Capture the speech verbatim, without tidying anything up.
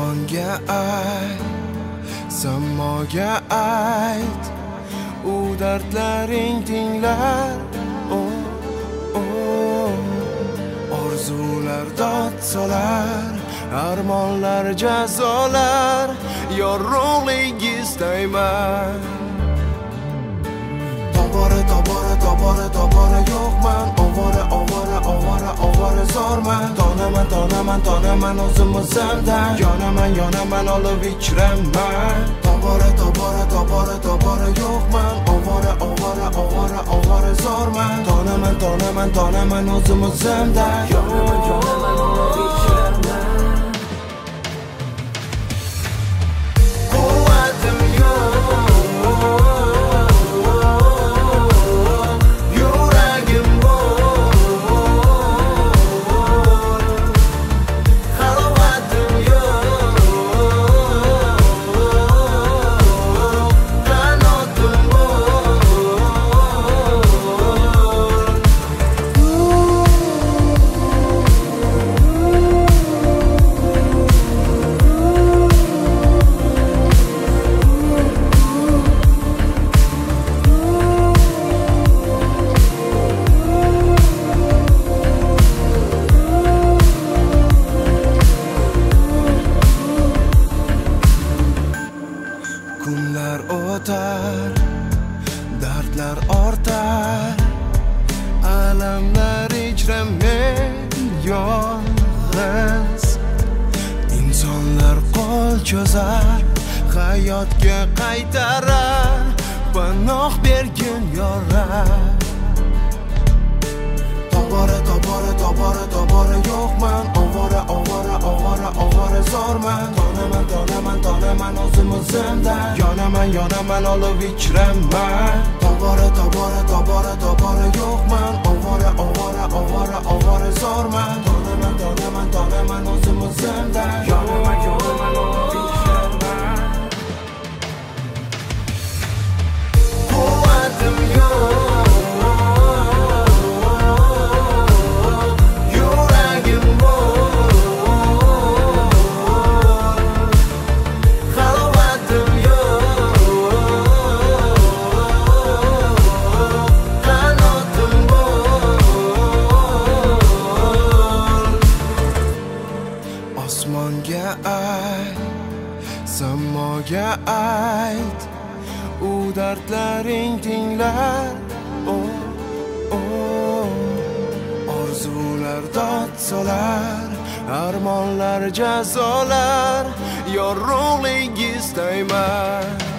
Osmonga ayt, samoga ayt, u dardlaring tinglar. Oh, oh. Orzular dod solar, armonlar jazolar, yorug'lik istayman. Tobora, tobora, tobora, tobora yo'qman. Ovora, ovora, ovora, ovora zo'rman. Tonaman, tonaman, tonaman o'zim o'zimdan. Yonaman, yonaman, olib ichiraman. Tobora, tobora, tobora, tobora yo'qman. Ovora, ovora, ovora, ovora zo'rman. Tonaman, tonaman, tonaman o'zim o'zimdan. Yonaman, yonaman, olib ichiraman. Quvvatim yo'q. Kunlar o'tar, dardlar ortar, alamlar ichra men yolg'iz. Insonlar qo'l cho'zar, hayotga qaytarar, panoh bergin yorar. Tobora, tobora, tobora, tobora yo'qman. Ovora, ovora, ovora, ovora zo'rman. Tonaman, tonaman, tonaman o'zim o'zimdan. Yonaman, yonaman, olib ichiraman. Tobora, tobora, tobora, tobora yo'qman. Ovora, ovora, ovora, ovora zo'rman. Tonaman, tonaman, tonaman o'zim o'zimdan. Yonaman, yonaman, olib ichiraman. Quvvatim yo'q. Osmonga ayt, samoga ayt, u dardlaring tinglar. Oh, oh. Orzular dod solar, armonlar jazolar, yorug'lik istayman.